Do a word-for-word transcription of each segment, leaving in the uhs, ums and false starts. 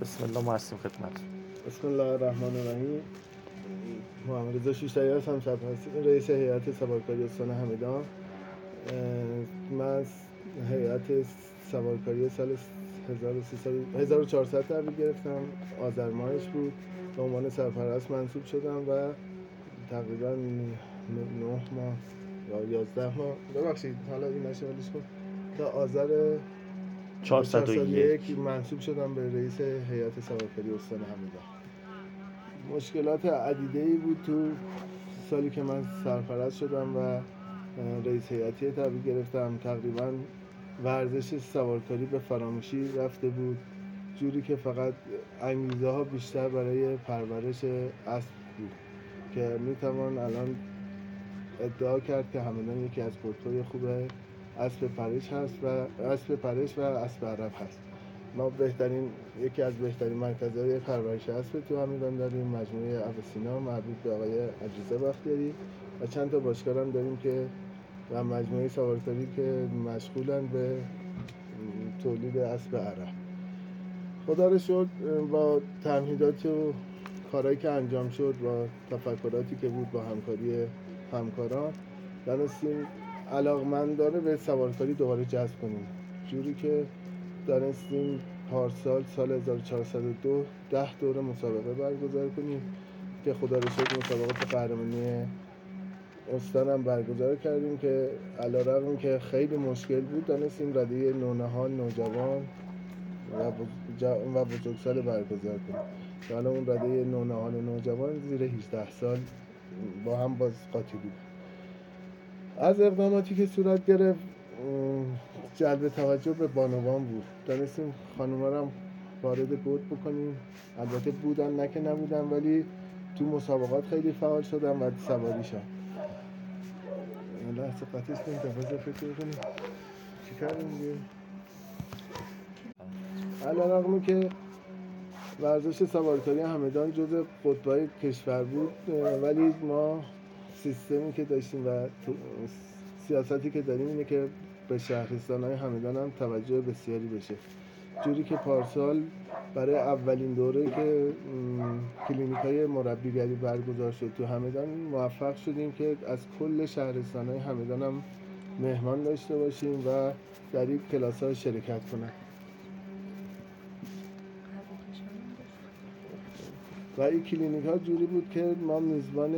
بسم الله ما هستیم خدمتتون. بسم الله الرحمن الرحیم. محمد رضا شیشتایی هستم، سرپرست رئیس هیئت سوارکاری استان همدان. من از هیئت سوارکاری سال هزار و چهارصد تحویل گرفتم، آذر ماهش بود. به عنوان سرپرست منصوب شدم و تقریبا نه ماه یا یازده ماه ببخشید حالا این نشمالش کن تا آذر چهارصد و یک منصوب شدم به رئیس هیئت سوارکاری استان همدان. مشکلات عدیده‌ای بود تو سالی که من سرپرست شدم و رئیس هیئتی تحویل گرفتم. تقریبا ورزش سوارکاری به فراموشی رفته بود، جوری که فقط انگیزه ها بیشتر برای پرورش اسب بود که میتوان الان ادعا کرد که همدان یکی از قطب‌های خوب اسب پرش هست و اسب پرش و اسب عرب هست. ما بهترین یکی از بهترین مرکزهای پرورش اسب تو همدان داریم، مجموعه ابوسینا مربوط به آقای عجیزه بختیاری و چند تا باشگاه هم داریم که و مجموعه سوارکاری که مشغولن به تولید اسب عرب. خدا رو شکر با تمهیدات و کارهایی که انجام شد، با تفکراتی که بود، با همکاری همکاران دانستیم علاقمندانه به سوارکاری دوباره جذب کنیم، جوری که دانستیم پارسال سال هزار و چهارصد و دو ده دوره مسابقه برگزار کنیم که خدا رو شکر مسابقات قهرمانی استان هم برگزار کردیم که علیرغم که خیلی مشکل بود دانستیم رده نونهال، نوجوان و بزرگسال برگزار کنیم. حالا اون رده نونهال و نوجوان زیر هجده سال با هم باز قاطی بود. از اقداماتی که صورت گرفت جلب توجه به بانوان بود. دانستیم خانوما رو هم وارد بود بکنیم. البته بودن نه که نبودن، ولی تو مسابقات خیلی فعال شدن و سواری شدن. لحظه قطعش کنیم تا بازه فکر کنیم چی کردیم دیگه. علیرغم که ورزش سوارکاری همدان جز قطب‌های کشور بود، ولی ما سیستمی که داشتیم و سیاستی که داریم اینه که به شهرستان‌های همدان هم توجه بسیاری بشه، جوری که پارسال برای اولین دوره که کلینیک‌های مربیگری برگزار شد تو همدان موفق شدیم که از کل شهرستان‌های همدان هم مهمان داشته باشیم و در این کلاس‌ها شرکت کنند. و این کلینیک‌ها جوری بود که ما میزبان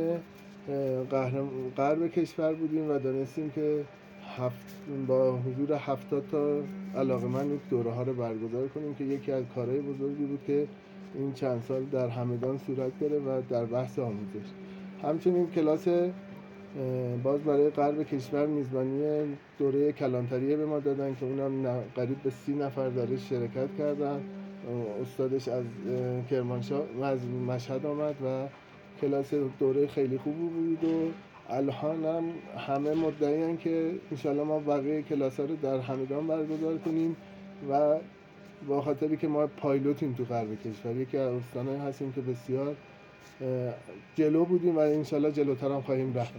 غرب کشور بودیم و دانستیم که هفت با حضور هفتاد تا علاقه‌مند دوره ها رو برگزار کنیم که یکی از کارهای بزرگی بود که این چند سال در همدان صورت گرفت و در بحث آموزش. همچنین کلاس باز برای غرب کشور میزبانی دوره کلانتریه به ما دادن که اونم قریب به سی نفر درش شرکت کردن. استادش از کرمانشاه از مشهد آمد و کلاس دوره خیلی خوبی بود و الان هم همه مدعیان که انشالله ما بقیه کلاس ها رو در همدان برگزار کنیم و با خاطری که ما پایلوتیم تو غرب کشور، یکی از استان‌های هستیم که بسیار جلو بودیم و انشالله جلوتر هم خواهیم رفت.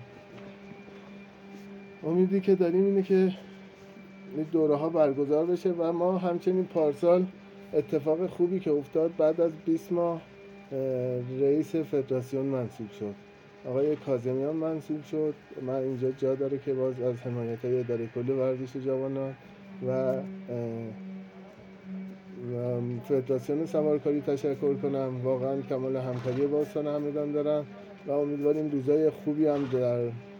امیدی که داریم اینه که این دوره ها برگزار بشه و ما همچنین پارسال اتفاق خوبی که افتاد، بعد از بیست ماه رئیس فدراسیون منصوب شد، آقای کاظمیان منصوب شد. من اینجا جا داره که باز از حمایت‌های اداره کل ورزش جوانان و فدراسیون سوارکاری تشکر کنم. واقعا کمال همکاری با استان همدان دارن و امیدواریم روزای خوبی هم در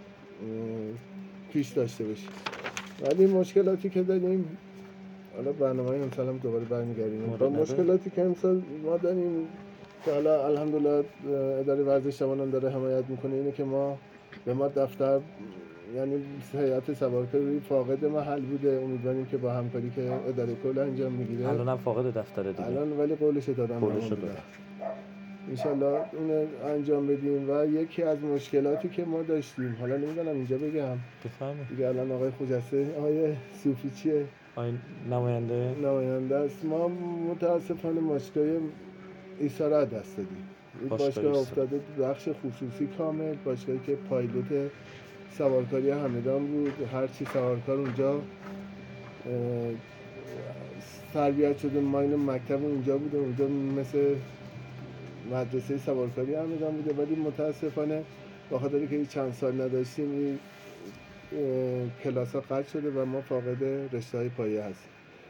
پیش داشته باشیم. ولی مشکلاتی که داریم، حالا برنامه‌های امسال هم دوباره برمیگردیم با مشکلاتی که امسال ما داریم که حالا الحمدلله اداره ورزش جوانان داره حمایت میکنه، اینه که ما به ما دفتر یعنی هیئت سوارکاری فاقد محل بوده. امیدواریم که با همکاری که اداره کل انجام میگیره، الان هم فاقد دفتر دیگه الان ولی قولش دادم قولش دادم انشالله اون انجام بدیم. و یکی از مشکلاتی که ما داشتیم، حالا نمیدونم اینجا بگم بفهمید دیگه، الان آقای خجسته آقای صوفی چیه آقای نماینده نماینده است، ما متاسفانه باشگاه ایسا را دست دادیم. این باشگاه افتاده بخش خصوصی کامل، باشگاهی که پایلوت سوارکاری همدان بود. هرچی سوارکار اونجا تربیت شدیم. ما این مکتب اونجا بوده، اونجا مثل مدرسه سوارکاری همدان بوده، ولی متاسفانه با خاطر که چند سال نداشتیم این کلاس ها قطع شده و ما فاقد رشته های پایه هستیم.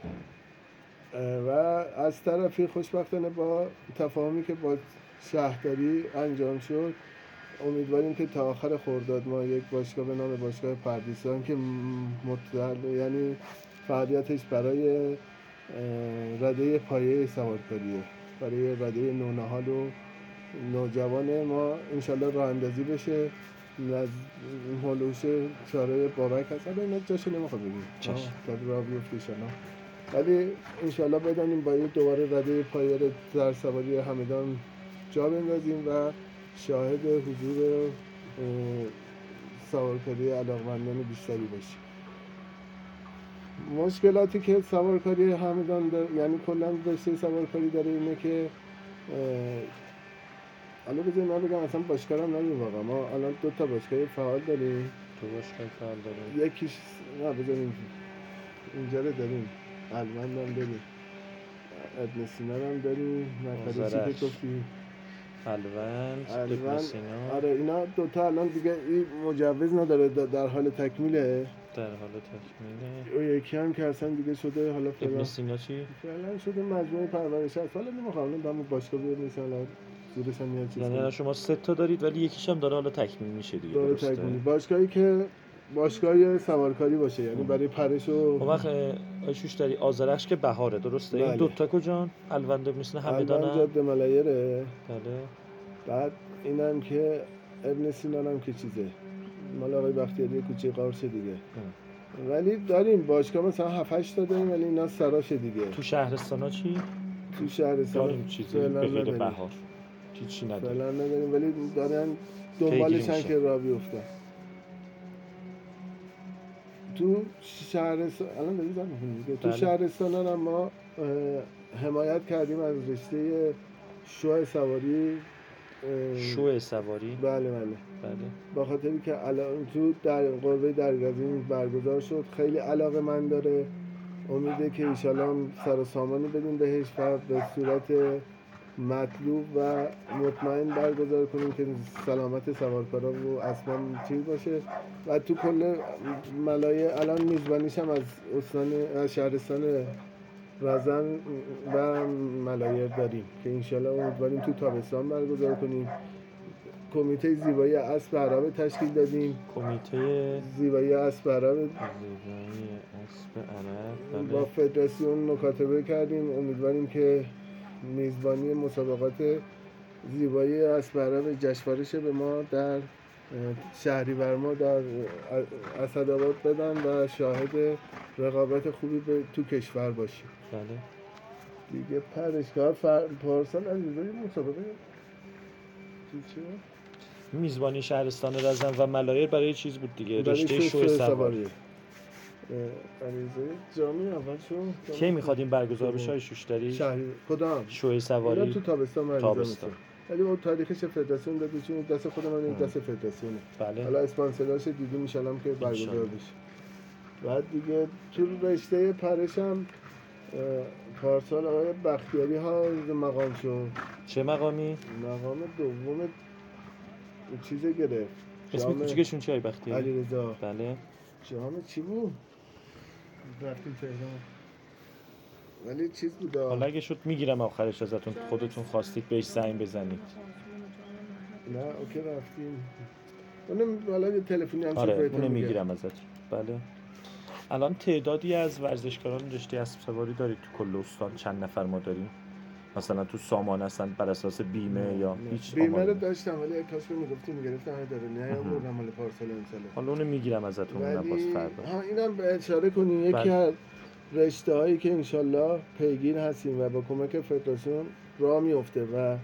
و از طرفی خوشبختانه با تفاهمی که با شهرداری انجام شد، امیدواریم که تا آخر خرداد ما یک باشگاه به نام باشگاه پردیسان که مطلع یعنی فعالیتش برای رده پایه سوارکاریه، برای رده نونهال و نوجوان ما انشالله راه اندازی بشه. از هلوش چاره بابک هست، حالا اینا جاشو نمیخواد بگیم تا راه بیفته ایشالله، ولی انشالله بدانیم باید دوباره رده پایه رو در سواری همدان جا بندازیم و شاهد حضور سوارکاری علاقمندان بیشتری باشیم. مشکلاتی که سوارکاری همدان داره، یعنی کلا رشته سوارکاری داره، اینه که حالا بذاریم من بگم اصلا باشگاه هم نداریم واقعا. ما الان دو تا باشگاه فعال داریم. تو باشگاه فعال داریم. یکیش نه بذاریم اینجا رو داریم، المند هم داریم، ابن سینا هم داریم، نفره چی که گفتی؟ الوند، ابن سینا. آره اینا دوتا الان دیگه این مجوز نداره، در حال تکمیله. در حال تکمیله. او یکی هم که اصلا دیگه شده حالا فعلا. ابن سینا چی؟ فعلا شده مجموعه پرورش هست. حالا نمیخوام اون باشگاه بیاد مثلا زورش هم میاد چیز. یعنی شما سه تا دارید ولی یکیش هم داره حالا تکمیل میشه دیگه. داره تکمیل. باشگاهی که باشگاه سوارکاری باشه، یعنی برای پرش و اون وقت آیشوش داری آذرخش که بهاره درسته؟ بله. این دوتا کجان؟ الوند ابن سینا همدان الوند جاده ملایره. بله. بعد اینم که ابن سینا هم که چیزه مال آقای بختیاری کوچه قارچ دیگه. هم. ولی داریم باشگاه مثلا هفت هشت تا داریم ولی اینا سراش دیگه. تو شهرستانا چی؟ تو شهرستان داریم چیزی به غیر بهار. چی چی نداریم. فعلا نداریم ولی دارن دنبالشن که راه بیفتن. تو شهرستان الان داریم زن می‌کنیم. تو شهرستان هم ما حمایت کردیم از رشته شو سواری. شو سواری؟ بله بله. بله. با خاطری که الان تو در قربه درگذین برگزار شد، خیلی علاقه من داره، امیده که انشالله سر و سامانی بدیم بهش و به صورت مطلوب و مطمئن برگزار کنیم که سلامت سوارکارا و اصلا چیز باشه. و تو کل ملایه الان میزبانیش هم از استان از شهرستان رزن و ملایر داریم که انشالله امیدواریم تو تابستان برگزار کنیم. کمیته زیبایی اسب عرب تشکیل دادیم. کمیته زیبایی اسب عرب زیبایی اسب عرب با فدراسیون مکاتبه کردیم. امیدواریم که میزبانی مسابقات زیبایی اسب عرب جشنواره به ما در شهریور ما در اسدآباد بدن و شاهد رقابت خوبی به تو کشور باشیم. بله. دیگه پرشگاه فر... پارسال علیرضا مسابقه چی چی میزبانی شهرستان رزن و ملایر برای چیز بود دیگه، رشته شو سواری. علیرضا جامی اول شو کی می‌خوادیم برگزار بشه شوش داری؟ شهری کدام؟ شو سواری. اینا تو تابستان برگزار میشه. ولی اون تاریخش فدراسیون داده چون دست خودمون این دست فدراسیونه. بله. حالا اسپانسراش دیدیم ان شاءالله که برگزار بشه. بعد دیگه تو رشته پرش هم پارسال آقای بختیاری ها مقام شد. چه مقامی؟ مقام دوم چیزه گرفت. اسم کوچیکشون چیه بختیاری؟ علیرضا. بله. جام چی بود؟ رفتیم تهران. ولی چیز بود. حالا اگه شد میگیرم آخرش ازتون خودتون خواستید بهش زنگ بزنید. نه اوکی رفتیم. اونم حالا تلفنی هم آره اونو میگیرم ازت. بله. الان تعدادی از ورزشکاران رشته اسب سواری دارید تو کل استان؟ چند نفر ما داریم؟ مثلا تو سامان هستن بر اساس بیمه نه، یا نه. هیچ بیمه رو داشتم ولی کاش که میگفتیم میگرفتم داره نه آوردم مال پارسال امسال. حالا اونو میگیرم ازتون اونم باز فردا. ها اینم به اشاره کنین یکی از رشته‌هایی که انشالله پیگیر هستیم و با کمک فدراسیون راه میفته و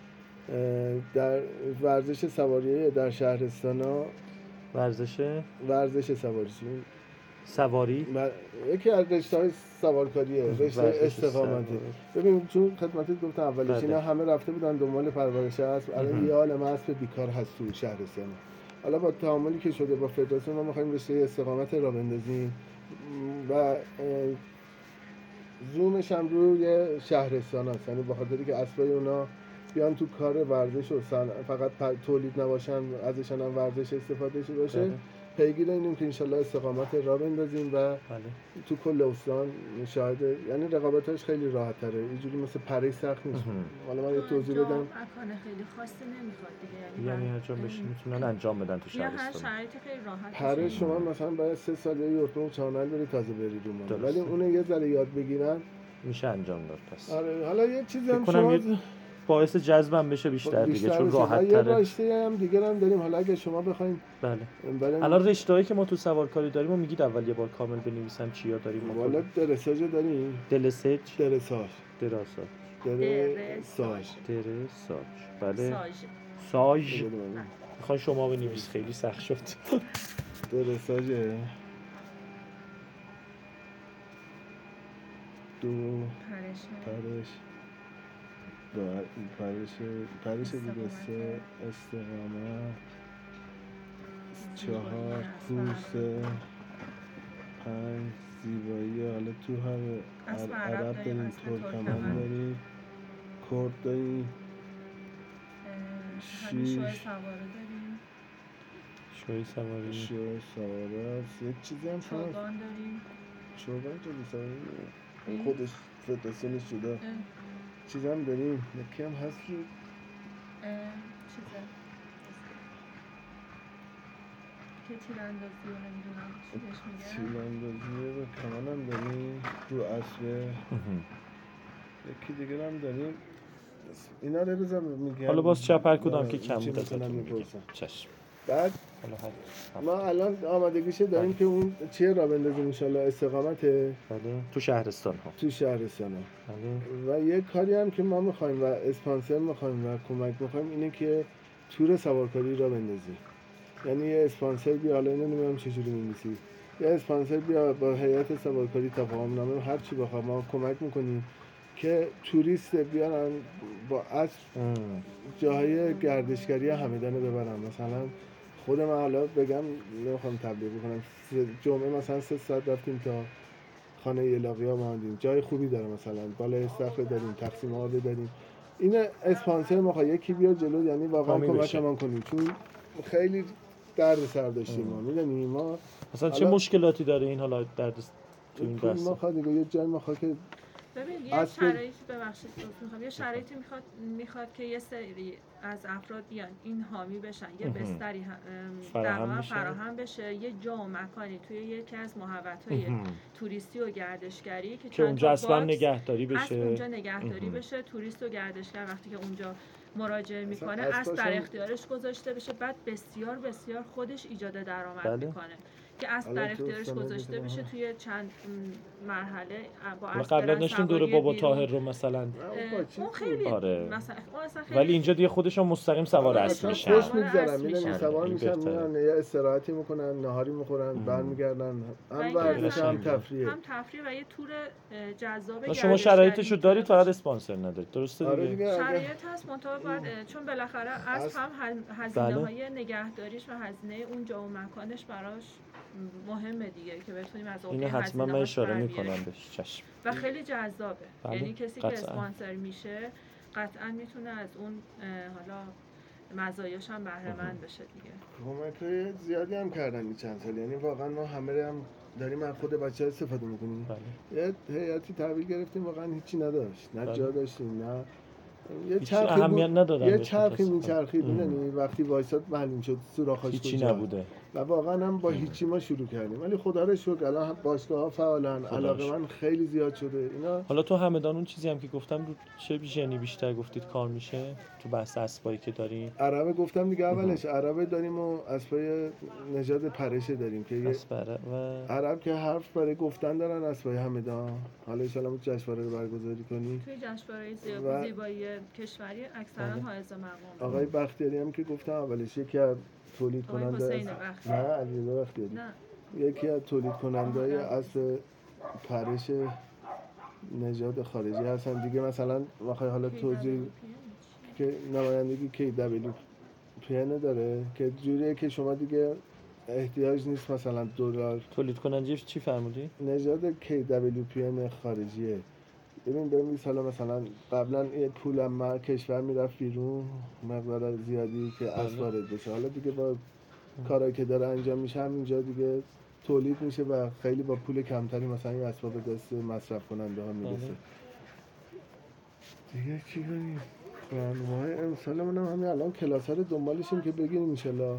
در ورزش سواری در شهرستانا ورزش ورزش سواری سواری یکی از رشته‌های سوارکاریه، رشته استقامتی. ببین چون خدمتت گفتم اولش اینا همه رفته بودن دنبال پرورش اسب، الان یه عالمه اسب بیکار هست تو شهرستان. حالا با تعاملی که شده با فدراسیون ما می‌خوایم رشته استقامت را بندازیم و زومش هم روی شهرستان هست، یعنی به خاطری که اسبای اونا بیان تو کار ورزش و صنع- فقط پ- تولید نباشن، ازشان هم ورزش استفاده شده باشه. بله. پیگیر اینیم که انشالله استقامت را بندازیم و بله. تو کل استان شاهد، یعنی رقابتاش خیلی راحت تره، اینجوری مثل پری سخت نیست. مهم. حالا من یه توضیح جا بدم. مکان خیلی خاصی نمیخواد دیگه، یعنی من- هر جا بشی میتونن انجام بدن تو یا هر شهرستان. شرایط خیلی راحت پره باشه. شما مثلا باید سه سال یا یورتون و چانل بری تازه بری رو ما، درسته. ولی اون یه ذره یاد بگیرن. میشه انجام داد پس. آره حالا یه چیزی فکر هم کنم شما یه باعث جذبم بشه بیشتر دیگه، چون بشه. راحت و یه تره. رشته هم دیگه هم داریم، حالا اگه شما بخواید بله. بریم الان رشته‌ای که ما تو سوارکاری داریم و میگید اول یه بار کامل بنویسم چیا داریم ما؟ والا درساژ داریم، دلسج، درساژ، دراساج، درساژ، درساج، بله. ساژ. ساژ. بله. میخوای شما بنویس، خیلی سخت شد. درساژ دو پرش پرش بر پرش پرش دیگه سه استقامت چهار کوسه پنج زیبایی. حالا تو هم اسب عرب عرب داریم، اسب ترکمن ترکمن. داریم، کرد داریم، اه، همین شوی شیش سواره داریم، شوی سواری. شو سواره است. یه چیزی هم هست چوگان داریم. چوگان جلو سواره اون خودش فدراسیونش جدا. اه، چیز هم داریم، یکی هم هست رو اه، چیزه که تیراندازی رو نمیدونم چی بهش میگن. تیراندازی و کمان هم داریم رو اسبه. یکی دیگه هم داریم، اینا رو بذار میگم. حالا باز چپر کدام آره، که کم چی بود می‌کنن ازتون میگم. می‌پرسن. چشم. بعد حالا هر ما الان آمادگیشه داریم بله. که اون چیه را بندازیم انشالله استقامت بله. تو شهرستان ها. تو شهرستان ها. بله. و یه کاری هم که ما میخوایم و اسپانسر میخوایم و کمک میخوایم اینه که تور سوارکاری را بندازیم. یعنی یه اسپانسر بیا، حالا اینو نمیدونم چجوری می‌نویسی، یه اسپانسر بیا با هیئت سوارکاری تفاهم نامه هر چی بخواد ما کمک میکنیم که توریست بیان با اسب جاهای گردشگری همدان رو ببرم. مثلا خود من حالا بگم، نمیخوام تبلیغ بکنم، جمعه مثلا سه ساعت رفتیم تا خانه یلاقی ها اومدیم، جای خوبی داره، مثلا بالای استخر داریم، تقسیم آب داریم. این اسپانسر میخواد یکی بیا جلو، یعنی واقعا کمکمون کنیم، چون خیلی درد سر داشتیم ما. میدونی ما مثلا چه مشکلاتی داره این حالا درد تو این پول بحث؟ میخواد دیگه، یه جای میخواد که ببین یه اسب- شرایطی ببخشید دوست میخوام یه شرایطی میخواد میخواد که یه سری از افراد بیان این حامی بشن، یه مهم. بستری هم- در فراهم واقع بشه. فراهم بشه، یه جا و مکانی توی یکی از محوطه‌های مهم. توریستی و گردشگری که که چند اونجا تا اصلا باکس نگهداری اسب بشه. اونجا نگهداری مهم. بشه، توریست و گردشگر وقتی که اونجا مراجعه میکنه اسباش اسب در هم- اختیارش گذاشته بشه، بعد بسیار بسیار خودش ایجاد درآمد بله. میکنه که اسب حالا در تو اختیارش سند گذاشته بده بشه من. توی چند م، مرحله با حالا اسب قبلا برن داشتیم دور سواری بابا بیرون. طاهر رو مثلا، اه، اون خیلی آره. مثلا اون اصلا خیلی ولی اینجا دیگه خودشون مستقیم سوار اسب خودشون میشن. خوش سوار میگذرن، اسب میدونی میشن. سوار این میشن، بهتره. میان یه استراحتی میکنن، نهاری میخورن، برمیگردن، و هم اینکه ورزش اصلا هم تفریح. هم تفریح و یه تور اه، جذاب حالا شما گردشگری شرایطشو میتونه دارید فقط باشه. اسپانسر ندارید، درسته آره دیگه؟ دیگه اگه شرایط هست منطقه باید اه، چون بالاخره اسب اسب- هم هزینه های نگهداریش و هزینه اون جا و مکانش براش مهمه دیگه که بتونیم از اینو عهده حتما هزینه من هاش اشاره بر میکنم بیاریم. بهش. چشم. و خیلی جذابه. بله، یعنی کسی قطعاً. که اسپانسر میشه قطعا میتونه از اون اه، حالا مزایاش هم بهره مند بشه دیگه. کمک‌های زیادی هم کردن این چند سال، یعنی واقعا ما همه هم داریم از خود بچه‌ها استفاده میکنیم. بله. یه هیئتی تحویل گرفتیم واقعا هیچی نداشت، نه بله. جا داشتیم، نه یه هیچ چرخی اهمیت بود، ندادن یه بهش چرخی متاسفم. میچرخید، ام. میدونی وقتی وایساد معلوم شد سوراخاش هیچی کجا نبوده. و واقعا هم با هیچی ما شروع کردیم، ولی خدا رو شکر الان هم باشگاه‌ها فعالن، خدا رو علاقه من خیلی زیاد شده اینا. حالا تو همدان اون چیزی هم که گفتم رو چه ژنی بیشتر گفتید کار میشه تو بحث اسبایی که داریم؟ عربه گفتم دیگه اولش، عربه داریم و اسبای نژاد پرشه داریم که یه اسبره و عرب که حرف برای گفتن دارن اسبای همدان. حالا ان شاءالله جشنواره رو برگزاری کنیم. توی جشنواره و- زیبایی کشوری اکثرا بله. حائز مقام. آقای بختیاری هم که گفتم اولش یکی از تولید آقای کننده حسین است. بختیاری. نه علیرضا بختیاری، نه یکی از تولید کننده آها، اسب پرش نژاد خارجی هستن دیگه. مثلا بخوای حالا توضیح که نمایندگی کی دبلیو پی ان داره که جوریه که شما دیگه احتیاج نیست مثلا دلار. تولید کننده چی فرمودی؟ نژاد کی دبلیو پی ام خارجیه. ببین ببین حالا مثلا قبلا یه پولم ما کشور میرفت بیرون مقدار زیادی که از وارد بشه، حالا دیگه با کارایی که داره انجام میشه همینجا دیگه تولید میشه و خیلی با پول کمتری مثلا این اسباب دست مصرف کننده ها میرسه. دیگه چی کنیم؟ برنامه‌های امسالمون هم همین الان کلاس ها رو دنبالشیم که بگیریم انشالله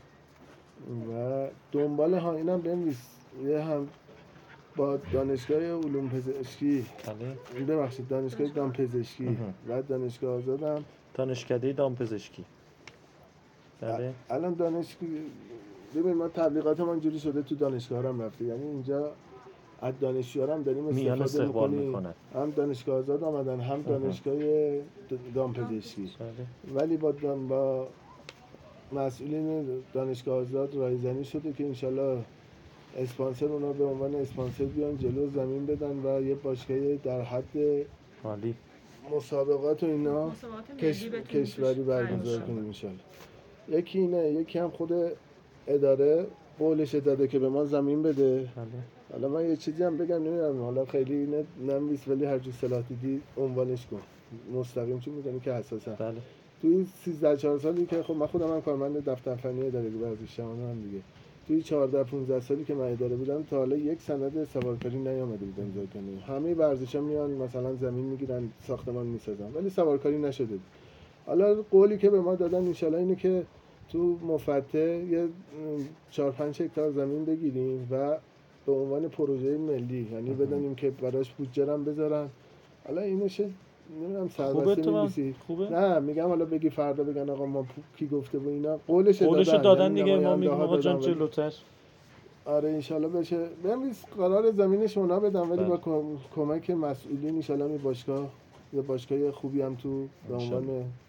و دنبال ها اینم بنویس یه هم با دانشگاه علوم پزشکی بله ببخشید دانشگاه دامپزشکی و دانشگاه آزادم دانشکده دامپزشکی. بله الان دانشگاه ببین ما تبلیغاتمون اینجوری شده تو دانشگاه هم رفته، یعنی اینجا از دانشجوها هم داریم میان استفاده استقبال میکنیم، میکنن. هم دانشگاه آزاد آمدن هم دانشگاه دامپزشکی. بله. ولی با دام با مسئولین دانشگاه آزاد رایزنی شده که انشالله اسپانسر اونا به عنوان اسپانسر بیان جلو زمین بدن و یه باشگاه در حد مالی مسابقات و اینا کش... کشوری برگزار کنیم انشالله. یکی اینه، یکی هم خود اداره قولش داده که به ما زمین بده. بله. حالا من یه چیزی هم بگم نمیدونم حالا خیلی اینه نمیس ولی هر جو صلاح دیدی عنوانش کن مستقیم چون میدونی که حساسه. بله. توی سیزده چهارده سالی که خب من خودم هم کارمند دفتر فنی اداره ورزشیام هم دیگه توی چهارده پانزده سالی که من اداره بودم تا حالا یک سند سوارکاری نیامده بود امضا کنه. همه ورزشا میان مثلا زمین میگیرن ساختمان میسازن ولی سوارکاری نشده. حالا قولی که به ما دادن ان شاءالله اینه که تو مفتح یه چهار پنج هکتار زمین بگیریم و به عنوان پروژه ملی یعنی بدونیم که براش بودجه هم بذارن. حالا اینشه نمیدونم سربسته می‌نویسی خوبه؟ نه میگم حالا بگی فردا بگن آقا ما کی گفته و اینا قولش دادن قولش دادن دیگه یعنی ما میگیم آقا جان جلوتر. آره ان شاءالله بشه. بنویس قرار زمینش اونا بدن ولی بله. با کمک مسئولین ان شاءالله می باشگاه یه باشگاه خوبی هم تو به عنوان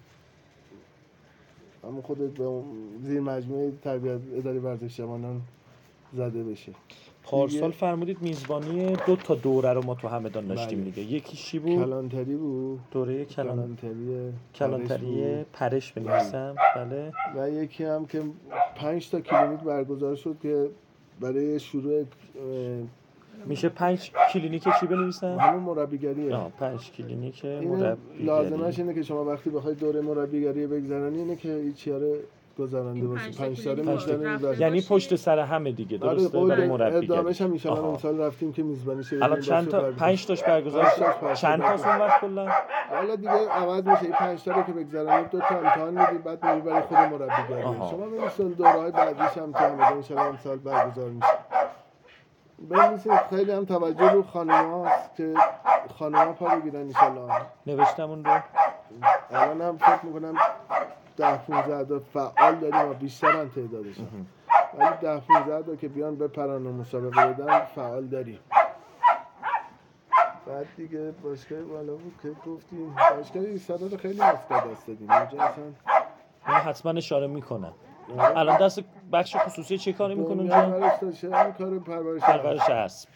همون خودت به زیر مجموعه تربیت اداره ورزش جوانان زده بشه. پارسال فرمودید میزبانی دو تا دوره رو ما تو همدان داشتیم دیگه. یکی چی بود؟ کلانتری بود. دوره کلان... کلانتری کلانتری پرش بنویسم. بله. و یکی هم که پنج تا کلینیک برگزار شد که برای شروع میشه پنج کلینیک چی بنویسم؟ همون مربیگریه. آه پنج کلینیک مربیگری. لازمش اینه که شما وقتی بخوای دوره مربیگری بگذرانی اینه که هیچ یاره گذرانده باشی. پنج ساله میذارن یعنی پشت سر همه دیگه درسته برای مربیگری. ادامهش هم ان شاء الله امسال رفتیم که میزبانی شه. الان چند تا پنج تاش برگزار شد. چند تاش اون وقت کلا؟ حالا دیگه عوض میشه. این پنج تا رو که بگذرونید دو تا امتحان میدید بعد میری برای خود مربیگری. شما ببینید دوره‌های بعدیش هم تو همدان ان شاء الله امسال برگزار میشه. ببینید خیلی هم توجه رو خانم‌هاست که خانم‌ها پا بگیرن ان شاء الله. نوشتم اون رو. الان هم فکر می‌کنم ده پانزده تا فعال داریم و بیشتر هم تعدادشون. ولی ده پانزده تا که بیان بپرن و مسابقه بدن فعال داریم. بعد دیگه باشگاه بالا بود که گفتیم باشگاه ایستادات خیلی افتاد دست دادیم. اونجا اصلا من حتما اشاره میکنم. الان دست بخش خصوصی چه کاری میکنه اونجا؟ هم کار پرورش پرورش هست.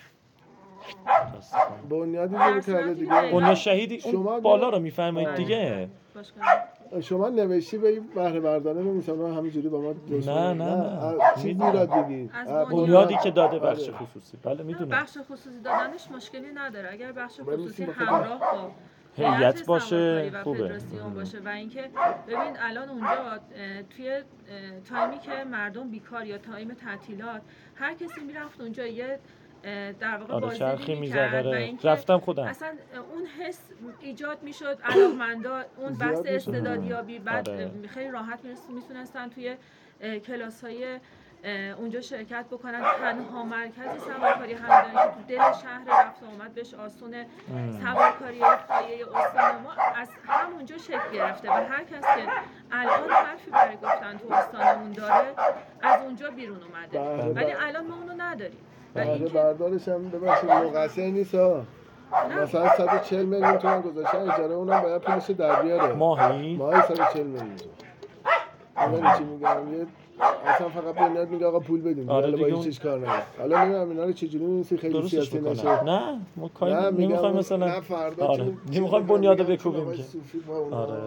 بنیادی رو کرده دیگه. بنیاد شهیدی اون بالا رو میفرمایید دیگه. شما نوشتی به این بهره برداران نمی‌سازن همینجوری با ما نه نه نه چی میراد بگید بنیادی که داده بخش خصوصی. بله میدونم بخش خصوصی دادنش مشکلی نداره اگر بخش خصوصی همراه با هیئت باشه و خوبه فدراسیون باشه و اینکه ببین الان اونجا توی تایمی که مردم بیکار یا تایم تعطیلات هر کسی میرفت اونجا یه در واقع بازدیدی می‌کرد و اینکه رفتم خودم اصلا اون حس ایجاد میشد علاقمندا اون بحث استعدادیابی بعد خیلی راحت میتونستن توی کلاس‌های اونجا شرکت بکنن. تنها مرکز سوارکاری همدانی که تو دل شهر رفت آمد بهش آسونه سوارکاری پایه استان ما از همونجا شکل گرفته و هر کس که الان حرفی برای گفتن تو استانمون داره از اونجا بیرون اومده ولی الان ما اونو نداریم. بهره بردارش هم ببخشید مقصر نیست ها. مثلا صد و چهل میلیون تومان گذاشتن اجاره اونم باید پولش در بیاره ماهی ماهی صد و چهل میلیون تومان. چی میگم یه اصلا فقط بنیاد میگه آقا پول بدیم آره حالا با هیچ کار نداره. حالا نمیدونم اینا رو چجوری می‌نویسی خیلی سیاسی نشه. نه ما کاری نمی‌خوایم مثلا نه فردا آره نمی‌خوایم بنیاد بکوبیم که آره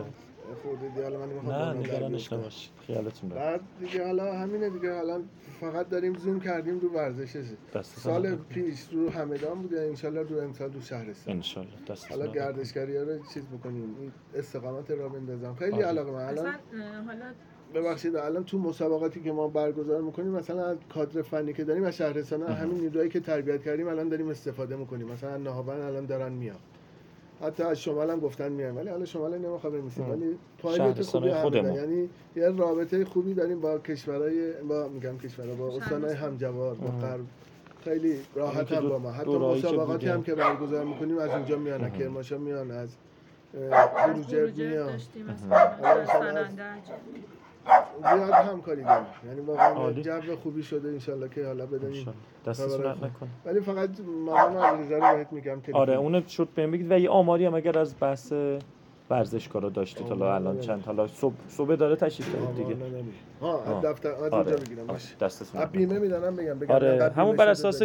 خورده دیگه حالا من نمیخوام نه با اونها نگرانش درگیر نباش خیالتون راحت. بعد دیگه حالا همینه دیگه، حالا فقط داریم زوم کردیم رو ورزش. دستتون سال درد پیش رو همدان بوده، انشالله رو امسال رو شهرستان. انشالله دستتون حالا درد نکنه. گردشگری ها رو چیز بکنیم، این استقامت را بندازم. خیلی آره. علاقه من اصلا الان اه، حالا ببخشید الان تو مسابقاتی که ما برگزار میکنیم مثلا از کادر فنی که داریم از شهرستان ها همین نیروهایی که تربیت کردیم الان داریم استفاده میکنیم. مثلا نهاون الان دارن میان، حتی از شمال هم گفتن میان، ولی حالا شمال نمیخوام بریم، ولی پایلوت خوبی شهرستان‌های همه خودمون. یعنی یه رابطه خوبی داریم با کشورهای با میگم کشورها با استانهای همجوار با غرب، خیلی راحت اینکه هم دو- با ما. حتی دورهایی که مسابقاتی بوده. هم که برگزار میکنیم از اونجا میان، از کرمانشاه میان، از اه، از بروجرد بروجرد میان. داشتیم آره، مثلا از انشالله از- سنندج. زیاد همکاری داریم، یعنی واقعا عالی. جو خوبی شده انشالله که حالا بدونیم. انشالله. دستتون خبر درد خوب. نکنه. ولی فقط مامان علیرضا رو بهت میگم تلفن. آره اونو شد بهم بگید و یه آماری هم اگر از بحث ورزشکارا داشتید حالا آمار الان نداریم. چند حالا صبح صبح داره تشریف دارید آمار دیگه. نداریم. ها از آه. دفتر از آره. اونجا بگیرم باشه. دستتون از درد بیمه نکنه. میدانم بگم بگم آره اینقدر همون بیمه بر شده اساس